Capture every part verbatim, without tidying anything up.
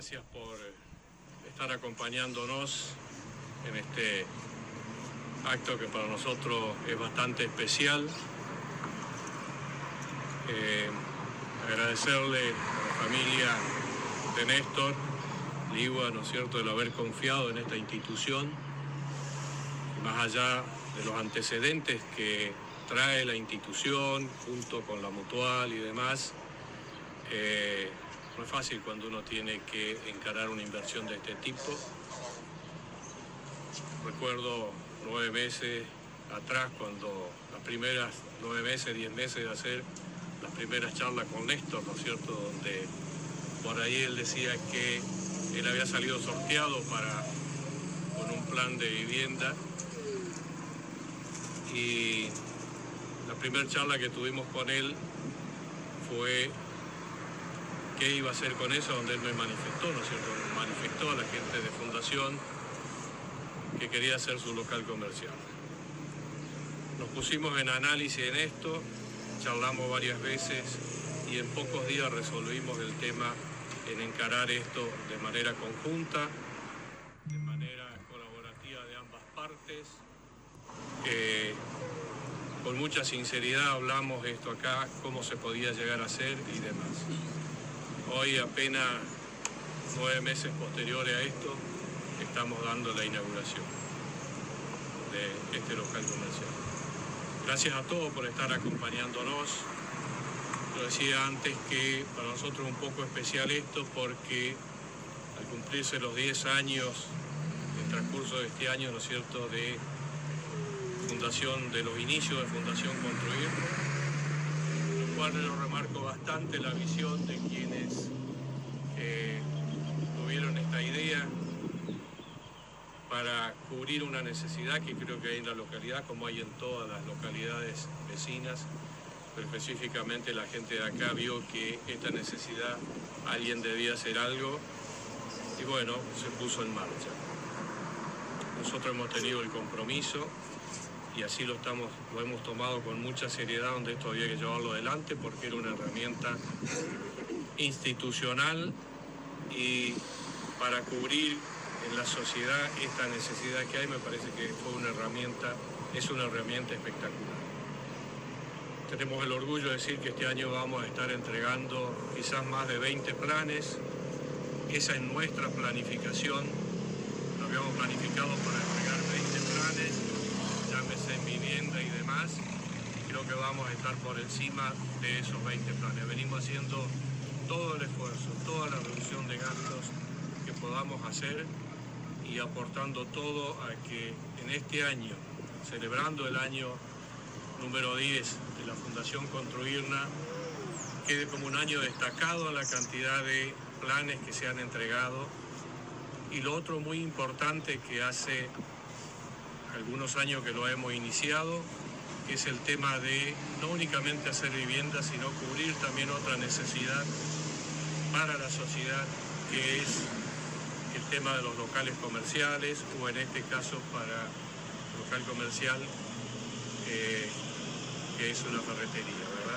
gracias por estar acompañándonos en este acto que para nosotros es bastante especial. Eh, agradecerle a la familia de Néstor Ligua, ¿no es cierto?, el haber confiado en esta institución, más allá de los antecedentes que trae la institución junto con la Mutual y demás. Eh, no es fácil cuando uno tiene que encarar una inversión de este tipo. Recuerdo nueve meses atrás, cuando las primeras nueve meses, diez meses de hacer las primeras charlas con Néstor, ¿no es cierto?, donde por ahí él decía que él había salido sorteado para, con un plan de vivienda, y la primera charla que tuvimos con él fue qué iba a hacer con eso, donde él me manifestó, ¿no es cierto?, manifestó a la gente de Fundación que quería hacer su local comercial. Nos pusimos en análisis en esto, charlamos varias veces y en pocos días resolvimos el tema en encarar esto de manera conjunta, de manera colaborativa de ambas partes. Eh, con mucha sinceridad hablamos esto acá, cómo se podía llegar a hacer y demás. Hoy, apenas nueve meses posteriores a esto, estamos dando la inauguración de este local comercial. Gracias a todos por estar acompañándonos. Lo decía antes que para nosotros es un poco especial esto, porque al cumplirse los diez años, en transcurso de este año, ¿no es cierto?, de fundación, de los inicios de Fundación Construir, lo cual yo remarco bastante la visión de quienes eh, tuvieron esta idea para cubrir una necesidad que creo que hay en la localidad, como hay en todas las localidades vecinas, pero específicamente la gente de acá vio que esta necesidad alguien debía hacer algo y bueno, se puso en marcha. Nosotros hemos tenido el compromiso y así lo, estamos, lo hemos tomado con mucha seriedad, donde esto había que llevarlo adelante porque era una herramienta institucional y para cubrir en la sociedad esta necesidad que hay, me parece que fue una herramienta, es una herramienta espectacular. Tenemos el orgullo de decir que este año vamos a estar entregando quizás más de veinte planes. Esa es nuestra planificación. Lo habíamos planificado para entregar veinte planes, llámese en vivienda y demás. Creo que vamos a estar por encima de esos veinte planes. Venimos haciendo todo el esfuerzo, toda la reducción de gastos que podamos hacer y aportando todo a que en este año, celebrando el año número diez de la Fundación Construirna, quede como un año destacado en la cantidad de planes que se han entregado. Y lo otro muy importante, que hace algunos años que lo hemos iniciado, que es el tema de no únicamente hacer viviendas, sino cubrir también otra necesidad para la sociedad, que es el tema de los locales comerciales, o en este caso para local comercial, eh, que es una ferretería, ¿verdad?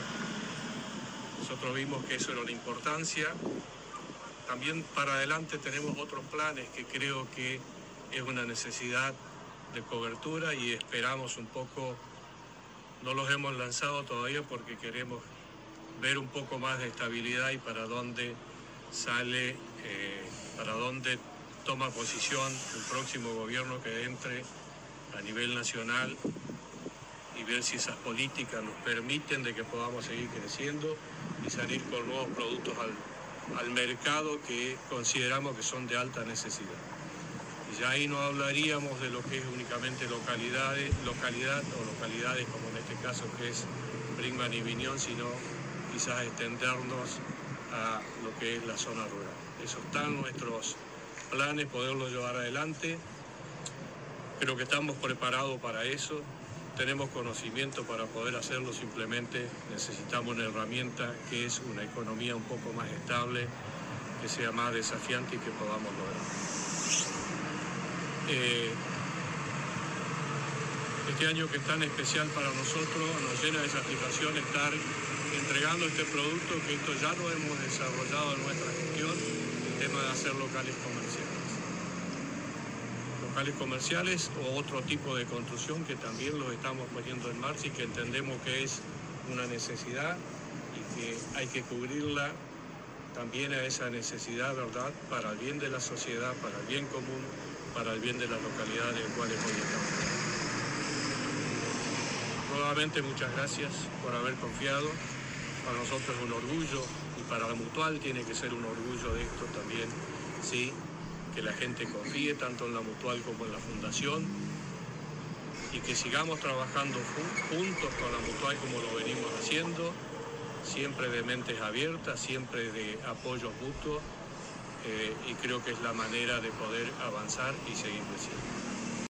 Nosotros vimos que eso era una importancia. También para adelante tenemos otros planes que creo que es una necesidad de cobertura y esperamos un poco, no los hemos lanzado todavía porque queremos ver un poco más de estabilidad y para dónde sale, eh, para dónde toma posición el próximo gobierno que entre a nivel nacional y ver si esas políticas nos permiten de que podamos seguir creciendo y salir con nuevos productos al, al mercado que consideramos que son de alta necesidad. Y ya ahí no hablaríamos de lo que es únicamente localidades, localidad o localidades como en este caso que es Brinkmann y Viñón, sino quizás extendernos a lo que es la zona rural. Eso está en nuestros planes, poderlo llevar adelante. Creo que estamos preparados para eso. Tenemos conocimiento para poder hacerlo, simplemente necesitamos una herramienta que es una economía un poco más estable, que sea más desafiante y que podamos lograr. Eh, este año que es tan especial para nosotros nos llena de satisfacción estar entregando este producto, que esto ya lo hemos desarrollado en nuestra gestión, el tema pueden hacer locales comerciales. Locales comerciales o otro tipo de construcción que también los estamos poniendo en marcha y que entendemos que es una necesidad y que hay que cubrirla también a esa necesidad, ¿verdad?, para el bien de la sociedad, para el bien común, para el bien de las localidades en las cuales hoy estamos. Nuevamente muchas gracias por haber confiado. Para nosotros es un orgullo y para la Mutual tiene que ser un orgullo de esto también, sí, que la gente confíe tanto en la Mutual como en la Fundación y que sigamos trabajando juntos con la Mutual como lo venimos haciendo, siempre de mentes abiertas, siempre de apoyos mutuos, eh, y creo que es la manera de poder avanzar y seguir creciendo.